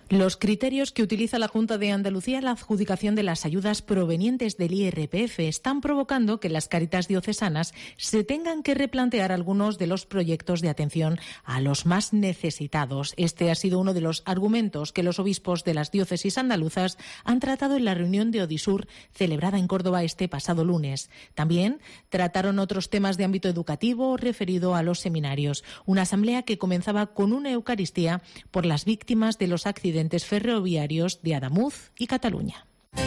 Los criterios que utiliza la Junta de Andalucía en la adjudicación de las ayudas provenientes del IRPF están provocando que las Cáritas diocesanas se tengan que replantear algunos de los proyectos de atención a los más necesitados. Este ha sido uno de los argumentos que los obispos de las diócesis andaluzas han tratado en la reunión de Odisur celebrada en Córdoba este pasado lunes. También trataron otros temas de ámbito educativo referido a los seminarios. Una asamblea que comenzaba con una Eucaristía por las víctimas de los accidentes ferroviarios de Adamuz y Cataluña.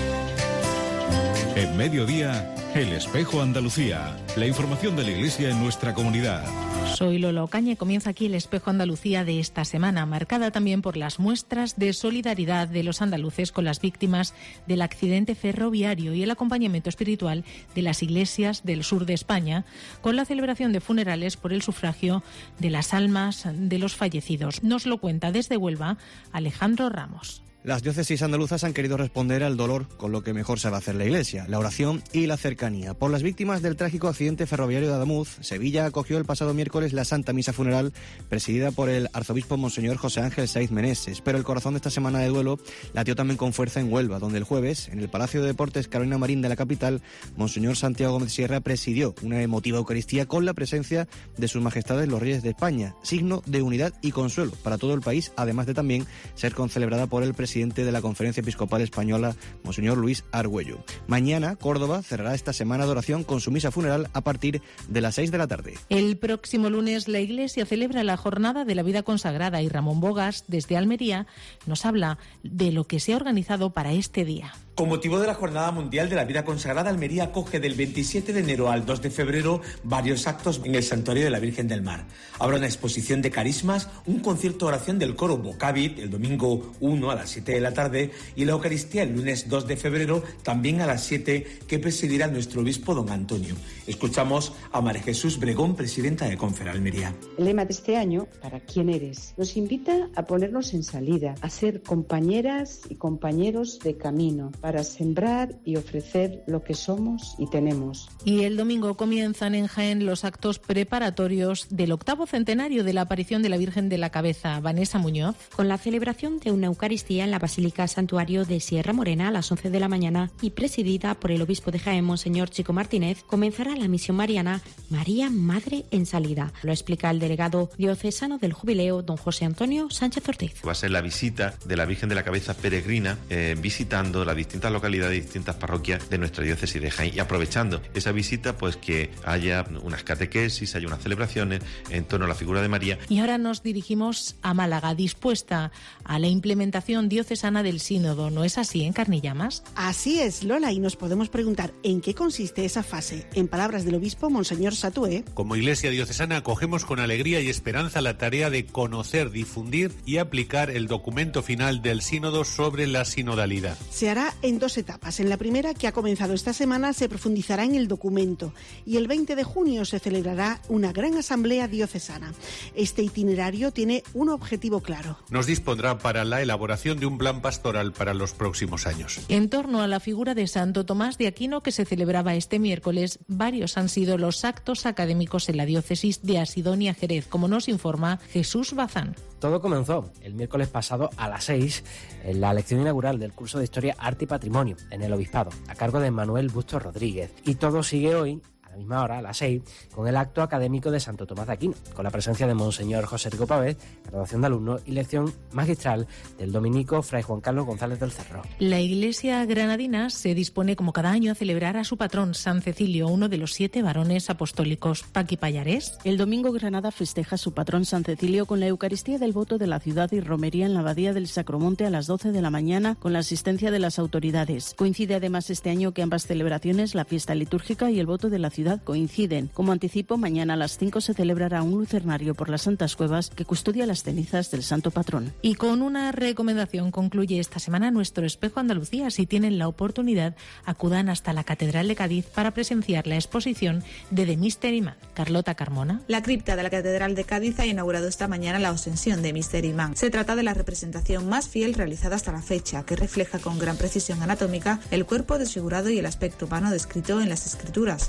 En Mediodía, El Espejo Andalucía. La información de la Iglesia en nuestra comunidad. Soy Lola Ocaña y comienza aquí El Espejo Andalucía de esta semana, marcada también por las muestras de solidaridad de los andaluces con las víctimas del accidente ferroviario y el acompañamiento espiritual de las iglesias del sur de España, con la celebración de funerales por el sufragio de las almas de los fallecidos. Nos lo cuenta desde Huelva Alejandro Ramos. Las diócesis andaluzas han querido responder al dolor con lo que mejor sabe hacer la Iglesia, la oración y la cercanía. Por las víctimas del trágico accidente ferroviario de Adamuz, Sevilla acogió el pasado miércoles la Santa Misa Funeral presidida por el arzobispo Monseñor José Ángel Saiz Meneses. Pero el corazón de esta semana de duelo latió también con fuerza en Huelva, donde el jueves, en el Palacio de Deportes Carolina Marín de la capital, Monseñor Santiago Gómez Sierra presidió una emotiva Eucaristía con la presencia de sus majestades los Reyes de España, signo de unidad y consuelo para todo el país, además de también ser concelebrada por el presidente de la Conferencia Episcopal Española, Monseñor Luis Argüello. Mañana, Córdoba cerrará esta semana de oración con su misa funeral a partir de las 6 de la tarde. El próximo lunes la Iglesia celebra la Jornada de la Vida Consagrada y Ramón Bogas, desde Almería, nos habla de lo que se ha organizado para este día. Con motivo de la Jornada Mundial de la Vida Consagrada, Almería acoge del 27 de enero al 2 de febrero varios actos en el Santuario de la Virgen del Mar. Habrá una exposición de carismas, un concierto de oración del coro Vocavit el domingo 1 a las 7 de la tarde y la Eucaristía el lunes 2 de febrero también a las 7 que presidirá nuestro obispo don Antonio. Escuchamos a María Jesús Bregón, presidenta de Conferalmería. El lema de este año, ¿para quién eres?, nos invita a ponernos en salida, a ser compañeras y compañeros de camino, para sembrar y ofrecer lo que somos y tenemos. Y el domingo comienzan en Jaén los actos preparatorios del 8º centenario de la aparición de la Virgen de la Cabeza. Vanessa Muñoz. Con la celebración de una Eucaristía en la Basílica Santuario de Sierra Morena a las 11 de la mañana y presidida por el obispo de Jaén, Monseñor Chico Martínez, comenzará la misión mariana María Madre en Salida. Lo explica el delegado diocesano del Jubileo, don José Antonio Sánchez Ortiz. Va a ser la visita de la Virgen de la Cabeza peregrina, visitando las distintas localidades y distintas parroquias de nuestra diócesis de Jaén y aprovechando esa visita, pues que haya unas catequesis, haya unas celebraciones en torno a la figura de María. Y ahora nos dirigimos a Málaga, dispuesta a la implementación diocesana del sínodo. ¿No es así en Carnillamas? Así es, Lola, y nos podemos preguntar en qué consiste esa fase. En palabras del obispo Monseñor Satué. Como Iglesia diocesana acogemos con alegría y esperanza la tarea de conocer, difundir y aplicar el documento final del sínodo sobre la sinodalidad. Se hará en dos etapas. En la primera, que ha comenzado esta semana, se profundizará en el documento y el 20 de junio se celebrará una gran asamblea diocesana. Este itinerario tiene un objetivo claro. Nos dispondrá para la elaboración de un plan pastoral para los próximos años. En torno a la figura de Santo Tomás de Aquino, que se celebraba este miércoles, varios han sido los actos académicos en la diócesis de Asidonia Jerez, como nos informa Jesús Bazán. Todo comenzó el miércoles pasado a las 6 en la lección inaugural del curso de Historia, Arte y Patrimonio en el Obispado, a cargo de Manuel Bustos Rodríguez. Y todo sigue hoy, a la misma hora, a las 6, con el acto académico de Santo Tomás de Aquino, con la presencia de Monseñor José Rico Pavés, graduación de alumnos y lección magistral del dominico Fray Juan Carlos González del Cerro. La Iglesia granadina se dispone, como cada año, a celebrar a su patrón, San Cecilio, uno de los 7 varones apostólicos. Paqui Pallarés. El domingo Granada festeja a su patrón San Cecilio con la Eucaristía del voto de la ciudad y romería en la Abadía del Sacromonte a las 12 de la mañana, con la asistencia de las autoridades. Coincide además este año que ambas celebraciones, la fiesta litúrgica y el voto de la ciudad, coinciden. Como anticipo, mañana a las 5 se celebrará un lucernario por las Santas Cuevas que custodia las cenizas del santo patrón. Y con una recomendación concluye esta semana nuestro Espejo Andalucía. Si tienen la oportunidad, acudan hasta la Catedral de Cádiz para presenciar la exposición de The Mystery Man. Carlota Carmona. La cripta de la Catedral de Cádiz ha inaugurado esta mañana la Ascensión de Mystery Man. Se trata de la representación más fiel realizada hasta la fecha, que refleja con gran precisión anatómica el cuerpo desfigurado y el aspecto humano descrito en las Escrituras. La exposición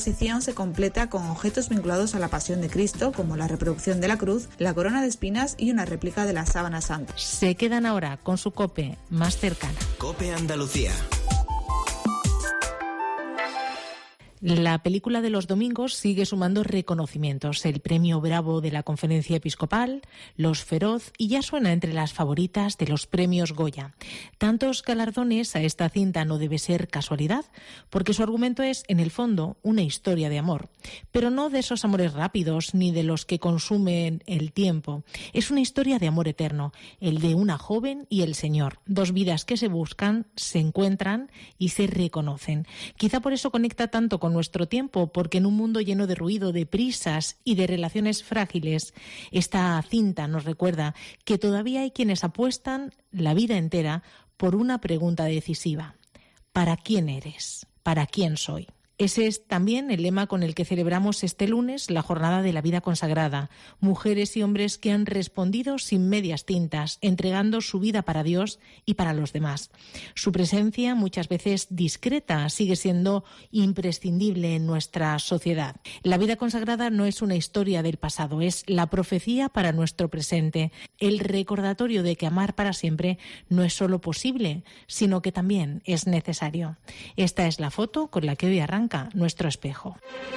exposición se completa con objetos vinculados a la Pasión de Cristo, como la reproducción de la cruz, la corona de espinas y una réplica de la sábana santa. Se quedan ahora con su COPE más cercana. COPE Andalucía. La película de los domingos sigue sumando reconocimientos. El premio Bravo de la Conferencia Episcopal, los Feroz, y ya suena entre las favoritas de los premios Goya. Tantos galardones a esta cinta no debe ser casualidad, porque su argumento es, en el fondo, una historia de amor. Pero no de esos amores rápidos ni de los que consumen el tiempo. Es una historia de amor eterno, el de una joven y el Señor. Dos vidas que se buscan, se encuentran y se reconocen. Quizá por eso conecta tanto con nuestro tiempo, porque en un mundo lleno de ruido, de prisas y de relaciones frágiles, esta cinta nos recuerda que todavía hay quienes apuestan la vida entera por una pregunta decisiva: ¿para quién eres? ¿Para quién soy? Ese es también el lema con el que celebramos este lunes la Jornada de la Vida Consagrada. Mujeres y hombres que han respondido sin medias tintas, entregando su vida para Dios y para los demás. Su presencia, muchas veces discreta, sigue siendo imprescindible en nuestra sociedad. La vida consagrada no es una historia del pasado, es la profecía para nuestro presente, el recordatorio de que amar para siempre no es solo posible, sino que también es necesario. Esta es la foto con la que hoy arranca nuestro espejo.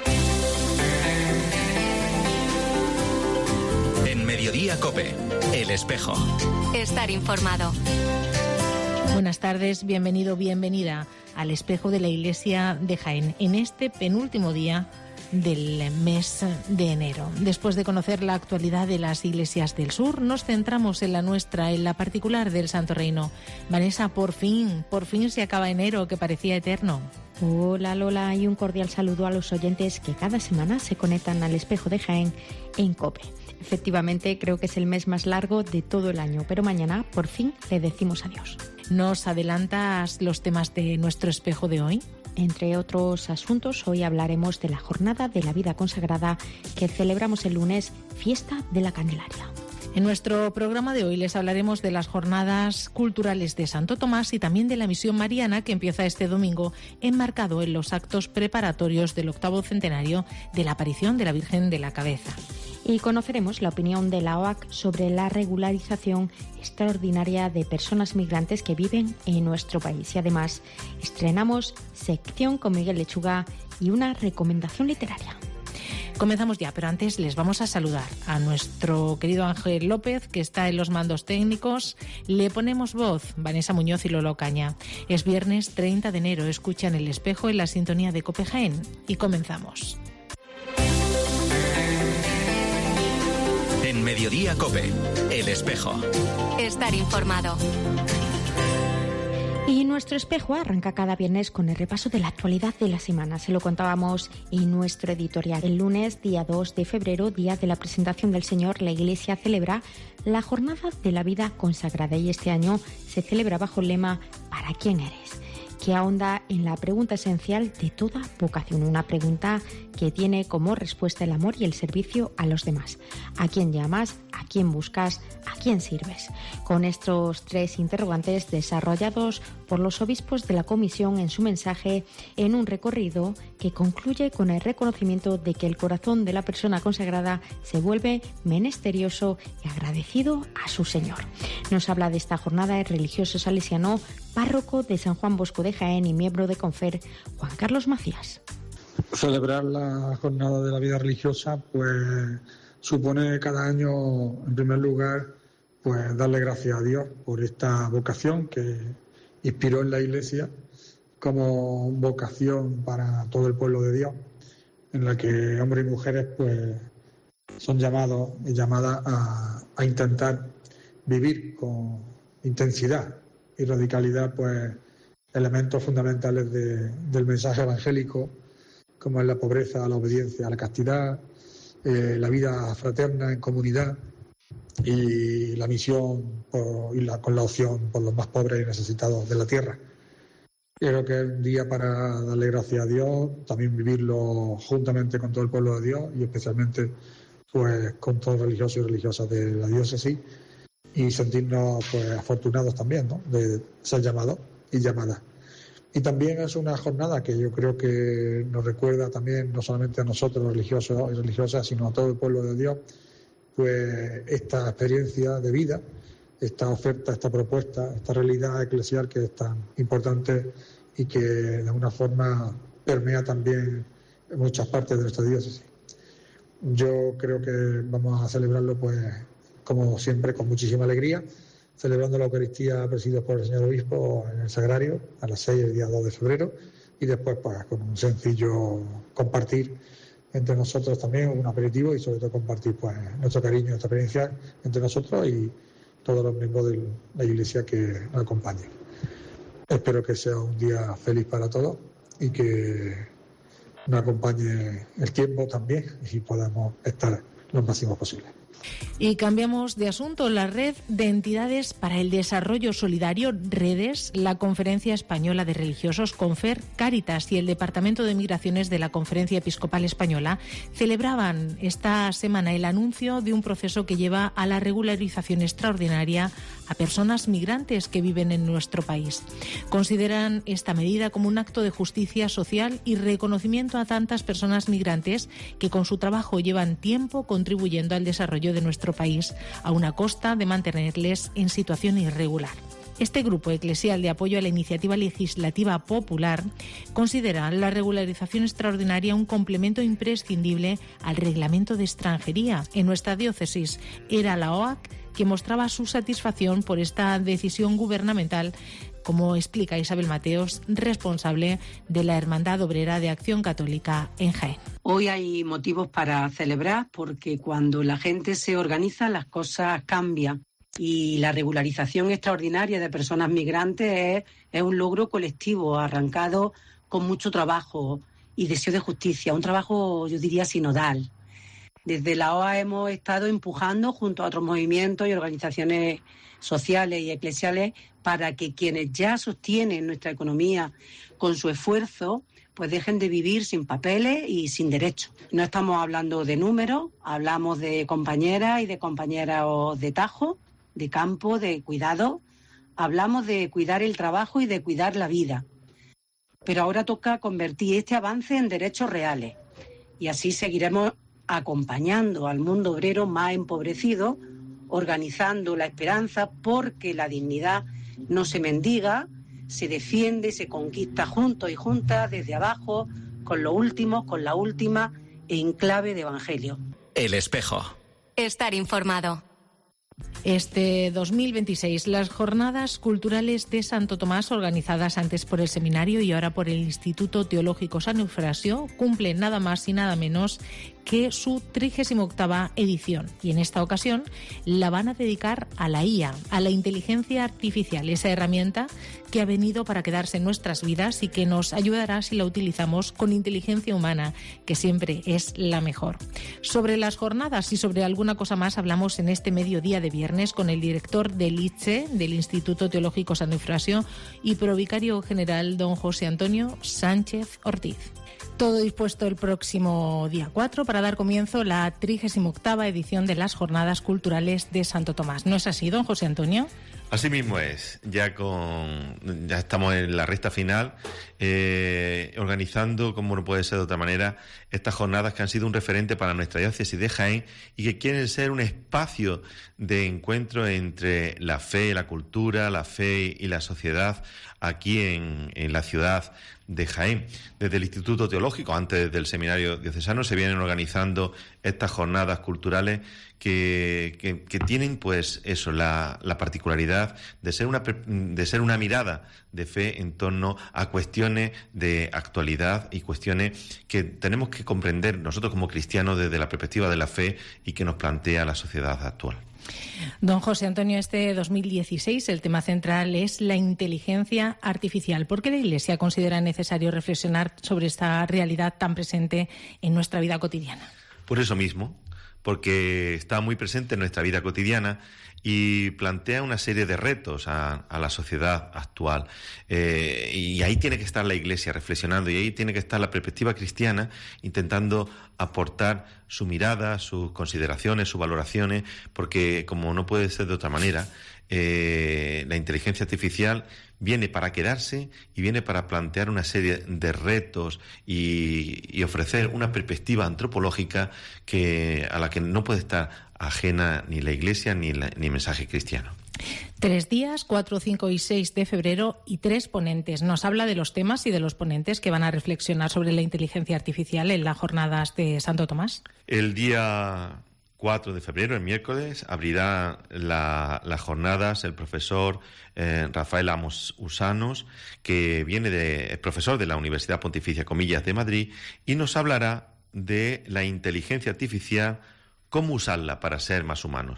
En Mediodía COPE, El Espejo. Estar informado. Buenas tardes, bienvenido, bienvenida al Espejo de la Iglesia de Jaén, en este penúltimo día del mes de enero. Después de conocer la actualidad de las iglesias del sur, nos centramos en la nuestra, en la particular del Santo Reino. Vanessa, por fin se acaba enero, que parecía eterno. Hola Lola, y un cordial saludo a los oyentes que cada semana se conectan al Espejo de Jaén en COPE. Efectivamente, creo que es el mes más largo de todo el año, pero mañana por fin le decimos adiós. ¿Nos adelantas los temas de nuestro espejo de hoy? Entre otros asuntos, hoy hablaremos de la Jornada de la Vida Consagrada que celebramos el lunes, Fiesta de la Candelaria. En nuestro programa de hoy les hablaremos de las jornadas culturales de Santo Tomás y también de la misión mariana que empieza este domingo, enmarcado en los actos preparatorios del 8º centenario de la aparición de la Virgen de la Cabeza. Y conoceremos la opinión de la OAC sobre la regularización extraordinaria de personas migrantes que viven en nuestro país. Y además estrenamos sección con Miguel Lechuga y una recomendación literaria. Comenzamos ya, pero antes les vamos a saludar a nuestro querido Ángel López, que está en los mandos técnicos. Le ponemos voz, Vanessa Muñoz y Lolo Caña. Es viernes 30 de enero, escuchan El Espejo en la sintonía de COPE Jaén. Y comenzamos. En Mediodía COPE, El Espejo. Estar informado. Y nuestro espejo arranca cada viernes con el repaso de la actualidad de la semana. Se lo contábamos en nuestro editorial. El lunes, día 2 de febrero, día de la presentación del Señor, la Iglesia celebra la Jornada de la Vida Consagrada. Y este año se celebra bajo el lema ¿para quién eres?, que ahonda en la pregunta esencial de toda vocación. Una pregunta que tiene como respuesta el amor y el servicio a los demás. ¿A quién llamas? ¿A quién buscas? ¿A quién sirves? Con estos tres interrogantes desarrollados por los obispos de la Comisión en su mensaje en un recorrido que concluye con el reconocimiento de que el corazón de la persona consagrada se vuelve menesterioso y agradecido a su Señor. Nos habla de esta jornada el religioso salesiano, párroco de San Juan Bosco de Jaén y miembro de Confer, Juan Carlos Macías. Celebrar la jornada de la vida religiosa pues supone cada año, en primer lugar, pues darle gracias a Dios por esta vocación que inspiró en la Iglesia como vocación para todo el pueblo de Dios, en la que hombres y mujeres pues son llamados y llamadas a intentar vivir con intensidad y radicalidad pues elementos fundamentales del mensaje evangélico, como es la pobreza, la obediencia, la castidad, la vida fraterna en comunidad y la misión con la opción por los más pobres y necesitados de la tierra. Creo que es un día para darle gracias a Dios, también vivirlo juntamente con todo el pueblo de Dios y especialmente pues con todos los religiosos y religiosas de la diócesis y sentirnos pues afortunados también, ¿no?, de ser llamados y llamadas. Y también es una jornada que yo creo que nos recuerda también, no solamente a nosotros religiosos y religiosas, sino a todo el pueblo de Dios, pues esta experiencia de vida, esta oferta, esta propuesta, esta realidad eclesial que es tan importante y que de alguna forma permea también en muchas partes de nuestra diócesis. Yo creo que vamos a celebrarlo, pues, como siempre, con muchísima alegría, celebrando la Eucaristía presididos por el señor obispo en el Sagrario a las 6 el día 2 de febrero y después, pues, con un sencillo compartir entre nosotros también, un aperitivo y sobre todo compartir, pues, nuestro cariño, nuestra experiencia entre nosotros y todos los miembros de la Iglesia que nos acompañen. Espero que sea un día feliz para todos y que nos acompañe el tiempo también y podamos estar lo máximo posible. Y cambiamos de asunto. La Red de Entidades para el Desarrollo Solidario, Redes, la Conferencia Española de Religiosos, Confer, Cáritas y el Departamento de Migraciones de la Conferencia Episcopal Española celebraban esta semana el anuncio de un proceso que lleva a la regularización extraordinaria a personas migrantes que viven en nuestro país. Consideran esta medida como un acto de justicia social y reconocimiento a tantas personas migrantes que con su trabajo llevan tiempo contribuyendo al desarrollo de nuestro país, a una costa de mantenerles en situación irregular. Este grupo eclesial de apoyo a la iniciativa legislativa popular considera la regularización extraordinaria un complemento imprescindible al reglamento de extranjería. En nuestra diócesis era la OAC que mostraba su satisfacción por esta decisión gubernamental, como explica Isabel Mateos, responsable de la Hermandad Obrera de Acción Católica en Jaén. Hoy hay motivos para celebrar porque cuando la gente se organiza las cosas cambian y la regularización extraordinaria de personas migrantes es un logro colectivo arrancado con mucho trabajo y deseo de justicia, un trabajo, yo diría, sinodal. Desde la OA hemos estado empujando junto a otros movimientos y organizaciones sociales y eclesiales para que quienes ya sostienen nuestra economía con su esfuerzo pues dejen de vivir sin papeles y sin derechos. No estamos hablando de números, hablamos de compañeras y de compañeros de tajo, de campo, de cuidado. Hablamos de cuidar el trabajo y de cuidar la vida. Pero ahora toca convertir este avance en derechos reales y así seguiremos acompañando al mundo obrero más empobrecido, organizando la esperanza porque la dignidad no se mendiga, se defiende, se conquista juntos y juntas desde abajo, con los últimos, con la última, en clave de evangelio. El Espejo. Estar informado. Este 2026, las Jornadas Culturales de Santo Tomás, organizadas antes por el Seminario y ahora por el Instituto Teológico San Eufrasio, cumplen nada más y nada menos que su 38ª edición. Y en esta ocasión la van a dedicar a la IA, a la inteligencia artificial, esa herramienta que ha venido para quedarse en nuestras vidas y que nos ayudará si la utilizamos con inteligencia humana, que siempre es la mejor. Sobre las jornadas y sobre alguna cosa más hablamos en este mediodía de viernes con el director del ITSE, del Instituto Teológico San Eufrasio, y provicario general don José Antonio Sánchez Ortiz. Todo dispuesto el próximo día 4 para dar comienzo la 38ª edición de las Jornadas Culturales de Santo Tomás. ¿No es así, don José Antonio? Así mismo es, ya estamos en la recta final, organizando, como no puede ser de otra manera, estas jornadas que han sido un referente para nuestra diócesis de Jaén y que quieren ser un espacio de encuentro entre la fe, la cultura, la fe y la sociedad aquí en la ciudad de Jaén. Desde el Instituto Teológico, antes del Seminario Diocesano, se vienen organizando estas jornadas culturales que tienen, pues eso, la particularidad de ser una mirada de fe en torno a cuestiones de actualidad y cuestiones que tenemos que comprender nosotros como cristianos desde la perspectiva de la fe y que nos plantea la sociedad actual. Don José Antonio, este 2016 el tema central es la inteligencia artificial. ¿Por qué la Iglesia considera necesario reflexionar sobre esta realidad tan presente en nuestra vida cotidiana? Por eso mismo, porque está muy presente en nuestra vida cotidiana y plantea una serie de retos a la sociedad actual. Y ahí tiene que estar la Iglesia reflexionando, y ahí tiene que estar la perspectiva cristiana intentando aportar su mirada, sus consideraciones, sus valoraciones, porque como no puede ser de otra manera, la inteligencia artificial viene para quedarse y viene para plantear una serie de retos y ofrecer una perspectiva antropológica a la que no puede estar ajena ni la Iglesia ni el mensaje cristiano. 3 días, 4, 5 y 6 de febrero y 3 ponentes. Nos habla de los temas y de los ponentes que van a reflexionar sobre la inteligencia artificial en las jornadas de Santo Tomás. El día 4 de febrero, el miércoles, abrirá las jornadas el profesor Rafael Amos Usanos, que es profesor de la Universidad Pontificia Comillas de Madrid, y nos hablará de la inteligencia artificial, cómo usarla para ser más humanos.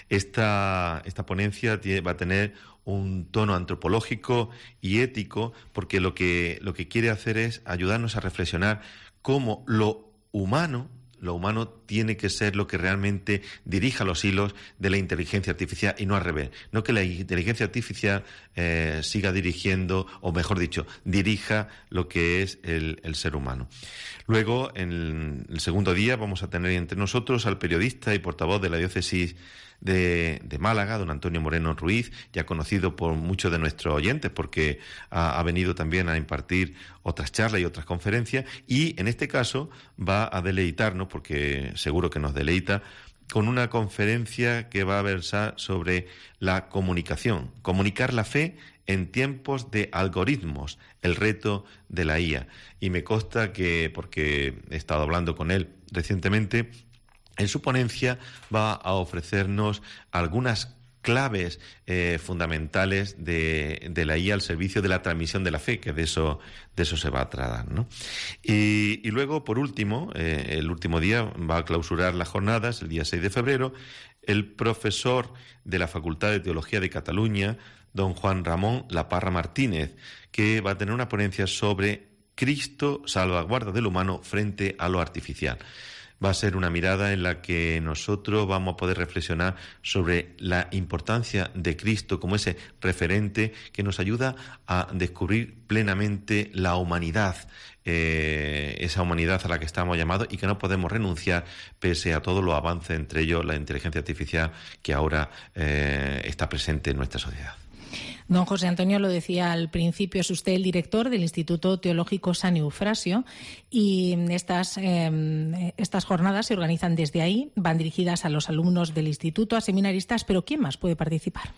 Esta ponencia va a tener un tono antropológico y ético, porque lo que quiere hacer es ayudarnos a reflexionar cómo lo humano tiene que ser lo que realmente dirija los hilos de la inteligencia artificial y no al revés. No que la inteligencia artificial siga dirigiendo, o mejor dicho, dirija lo que es el ser humano. Luego, en el segundo día, vamos a tener entre nosotros al periodista y portavoz de la diócesis de Málaga, don Antonio Moreno Ruiz, ya conocido por muchos de nuestros oyentes porque ha venido también a impartir otras charlas y otras conferencias, y en este caso va a deleitarnos, porque seguro que nos deleita, con una conferencia que va a versar sobre la comunicación, comunicar la fe en tiempos de algoritmos, el reto de la IA. Y me consta que, porque he estado hablando con él recientemente, en su ponencia va a ofrecernos algunas claves fundamentales de la IA al servicio de la transmisión de la fe, que de eso se va a tratar, ¿no? Y luego, por último, el último día va a clausurar las jornadas, el día 6 de febrero, el profesor de la Facultad de Teología de Cataluña, don Juan Ramón Laparra Martínez, que va a tener una ponencia sobre Cristo, salvaguarda del humano frente a lo artificial. Va a ser una mirada en la que nosotros vamos a poder reflexionar sobre la importancia de Cristo como ese referente que nos ayuda a descubrir plenamente la humanidad, esa humanidad a la que estamos llamados y que no podemos renunciar pese a todos los avances, entre ellos la inteligencia artificial que ahora está presente en nuestra sociedad. Don José Antonio, lo decía al principio, es usted el director del Instituto Teológico San Eufrasio, y estas jornadas se organizan desde ahí, van dirigidas a los alumnos del instituto, a seminaristas, pero ¿quién más puede participar?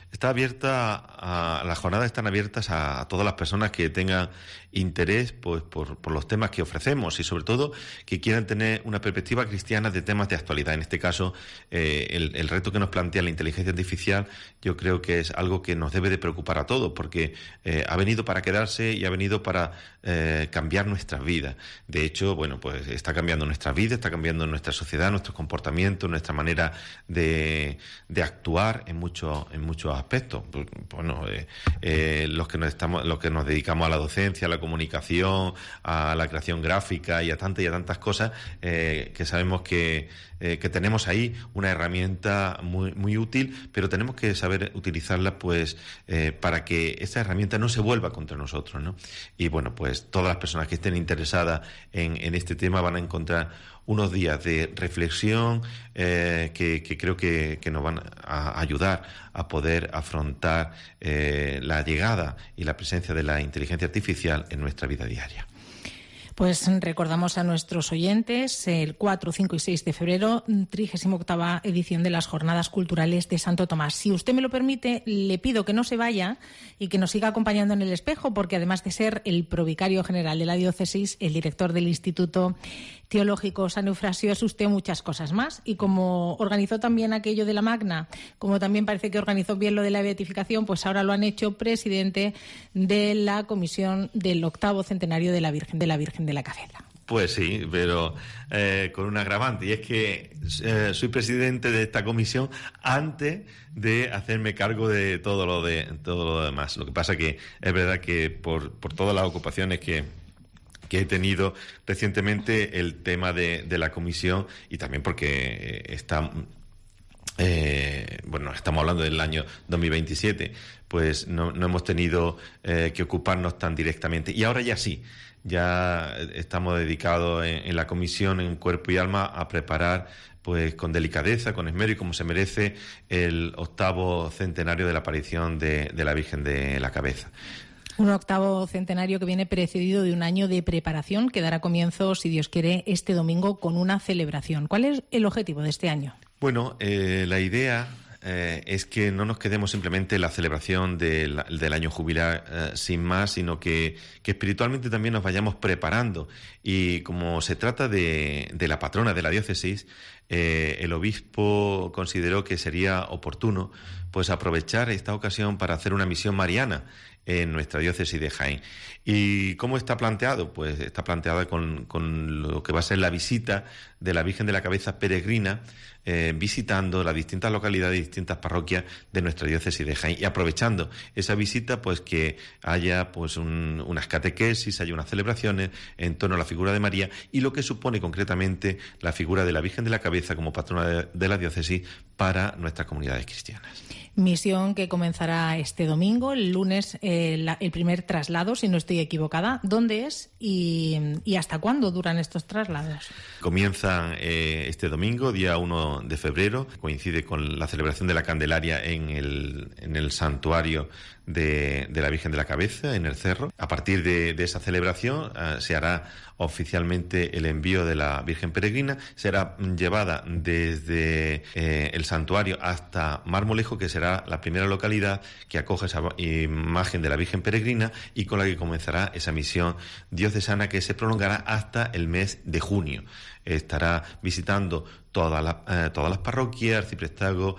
Las jornadas están abiertas a todas las personas que tengan interés pues por los temas que ofrecemos y sobre todo que quieran tener una perspectiva cristiana de temas de actualidad. En este caso, el reto que nos plantea la inteligencia artificial yo creo que es algo que nos debe de preocupar a todos, porque ha venido para quedarse y ha venido para cambiar nuestras vidas. De hecho, bueno, pues está cambiando nuestras vidas, está cambiando nuestra sociedad, nuestros comportamientos, nuestra manera de actuar en muchos aspectos. Bueno, los que nos dedicamos a la docencia, a la comunicación, a la creación gráfica y a tantas cosas que sabemos que tenemos ahí una herramienta muy, muy útil, pero tenemos que saber utilizarla pues para que esa herramienta no se vuelva contra nosotros, ¿no? Y bueno, pues todas las personas que estén interesadas en este tema van a encontrar unos días de reflexión que creo que nos van a ayudar a poder afrontar la llegada y la presencia de la inteligencia artificial en nuestra vida diaria. Pues recordamos a nuestros oyentes el 4, 5 y 6 de febrero, 38ª edición de las Jornadas Culturales de Santo Tomás. Si usted me lo permite, le pido que no se vaya y que nos siga acompañando en el espejo, porque además de ser el provicario general de la diócesis, el director del Instituto Teológico San Eufrasio, es usted muchas cosas más. Y como organizó también aquello de la Magna, como también parece que organizó bien lo de la beatificación, pues ahora lo han hecho presidente de la comisión del 8º centenario de la Virgen de la Cabeza. Pues sí, pero con un agravante, y es que soy presidente de esta comisión antes de hacerme cargo de todo lo demás. Lo que pasa que es verdad que por todas las ocupaciones que he tenido recientemente, el tema de la comisión, y también porque está estamos hablando del año 2027, pues no hemos tenido que ocuparnos tan directamente. Y ahora ya sí, ya estamos dedicados en la comisión, en cuerpo y alma, a preparar pues con delicadeza, con esmero y como se merece, el 8º centenario de la aparición de la Virgen de la Cabeza. Un 8º centenario que viene precedido de un año de preparación que dará comienzo, si Dios quiere, este domingo con una celebración. ¿Cuál es el objetivo de este año? Bueno, la idea es que no nos quedemos simplemente en la celebración del año jubilar sin más, sino que espiritualmente también nos vayamos preparando. Y como se trata de la patrona de la diócesis, el obispo consideró que sería oportuno pues aprovechar esta ocasión para hacer una misión mariana en nuestra diócesis de Jaén. ¿Y cómo está planteado? Pues está planteada con lo que va a ser la visita de la Virgen de la Cabeza peregrina, visitando las distintas localidades y distintas parroquias de nuestra diócesis de Jaén, y aprovechando esa visita, pues que haya pues unas catequesis, haya unas celebraciones en torno a la figura de María y lo que supone concretamente la figura de la Virgen de la Cabeza como patrona de la diócesis para nuestras comunidades cristianas. Misión que comenzará este domingo, el lunes, el primer traslado, si no estoy equivocada. ¿Dónde es y hasta cuándo duran estos traslados? Comienzan este domingo, día 1 de febrero, coincide con la celebración de la Candelaria en el santuario de la Virgen de la Cabeza, en el Cerro. A partir de esa celebración se hará oficialmente el envío de la Virgen Peregrina, será llevada desde el santuario hasta Marmolejo, que será la primera localidad que acoge esa imagen de la Virgen Peregrina y con la que comenzará esa misión diocesana que se prolongará hasta el mes de junio. Estará visitando todas las parroquias, arciprestazgos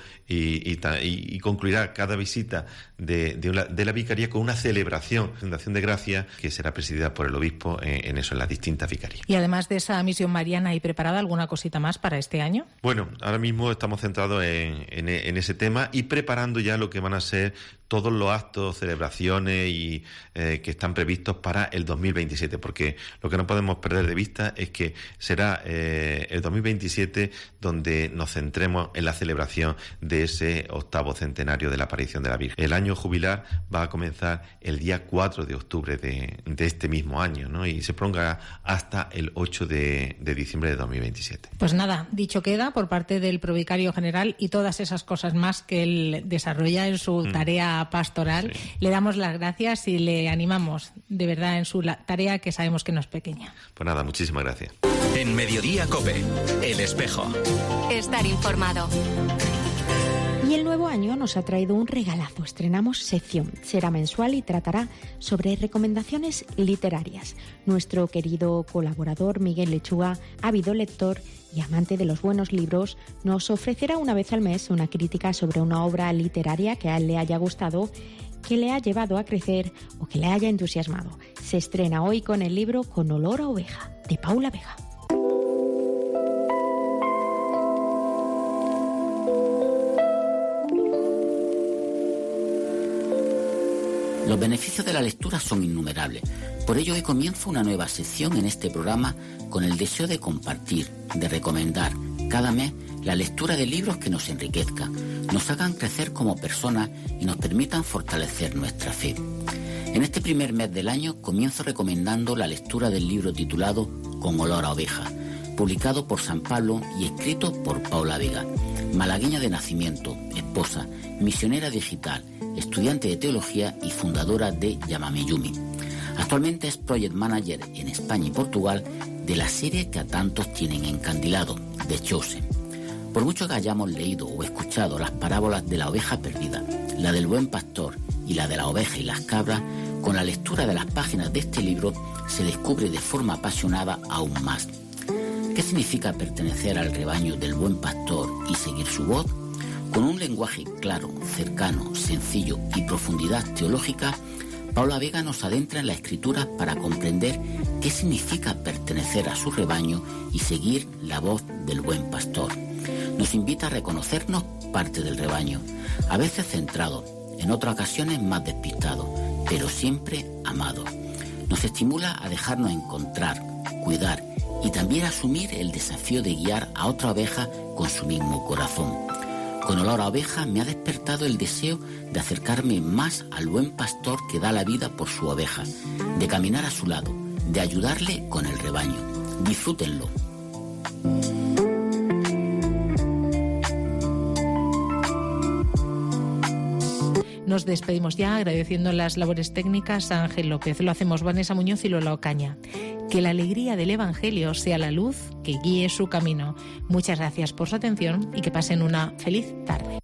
y concluirá cada visita de la vicaría con una celebración, fundación de gracia, que será presidida por el obispo en las distintas vicarías. Y además de esa misión mariana, ¿y preparada alguna cosita más para este año? Bueno, ahora mismo estamos centrados en ese tema y preparando ya lo que van a ser todos los actos, celebraciones y que están previstos para el 2027, porque lo que no podemos perder de vista es que será el 2027 donde nos centremos en la celebración de ese 8º centenario de la aparición de la Virgen. El año jubilar va a comenzar el día 4 de octubre de este mismo año, ¿no? Y se prolongará hasta el 8 de diciembre de 2027. Pues nada, dicho queda por parte del Provicario General y todas esas cosas más que él desarrolla en su tarea pastoral. Sí. Le damos las gracias y le animamos de verdad en su tarea, que sabemos que no es pequeña. Pues nada, muchísimas gracias. En Mediodía COPE, El Espejo. Estar informado. Y el nuevo año nos ha traído un regalazo. Estrenamos sección. Será mensual y tratará sobre recomendaciones literarias. Nuestro querido colaborador Miguel Lechuga, ávido lector y amante de los buenos libros, nos ofrecerá una vez al mes una crítica sobre una obra literaria que a él le haya gustado, que le ha llevado a crecer o que le haya entusiasmado. Se estrena hoy con el libro Con olor a oveja, de Paula Vega. Los beneficios de la lectura son innumerables. Por ello hoy comienzo una nueva sección en este programa con el deseo de compartir, de recomendar cada mes la lectura de libros que nos enriquezcan, nos hagan crecer como personas y nos permitan fortalecer nuestra fe. En este primer mes del año comienzo recomendando la lectura del libro titulado Con olor a oveja, publicado por San Pablo y escrito por Paula Vega, malagueña de nacimiento, esposa, misionera digital, estudiante de teología y fundadora de Llámame Yumi. Actualmente es Project Manager en España y Portugal de la serie que a tantos tienen encandilado, The Chosen. Por mucho que hayamos leído o escuchado las parábolas de la oveja perdida, la del buen pastor y la de la oveja y las cabras, con la lectura de las páginas de este libro se descubre de forma apasionada aún más. ¿Qué significa pertenecer al rebaño del buen pastor y seguir su voz? Con un lenguaje claro, cercano, sencillo y profundidad teológica, Paula Vega nos adentra en la escritura para comprender qué significa pertenecer a su rebaño y seguir la voz del buen pastor. Nos invita a reconocernos parte del rebaño, a veces centrado, en otras ocasiones más despistado, pero siempre amado. Nos estimula a dejarnos encontrar, cuidar y también asumir el desafío de guiar a otra oveja con su mismo corazón. Con olor a oveja me ha despertado el deseo de acercarme más al buen pastor que da la vida por su oveja, de caminar a su lado, de ayudarle con el rebaño. Disfrútenlo. Nos despedimos ya agradeciendo las labores técnicas a Ángel López. Lo hacemos Vanessa Muñoz y Lola Ocaña. Que la alegría del Evangelio sea la luz que guíe su camino. Muchas gracias por su atención y que pasen una feliz tarde.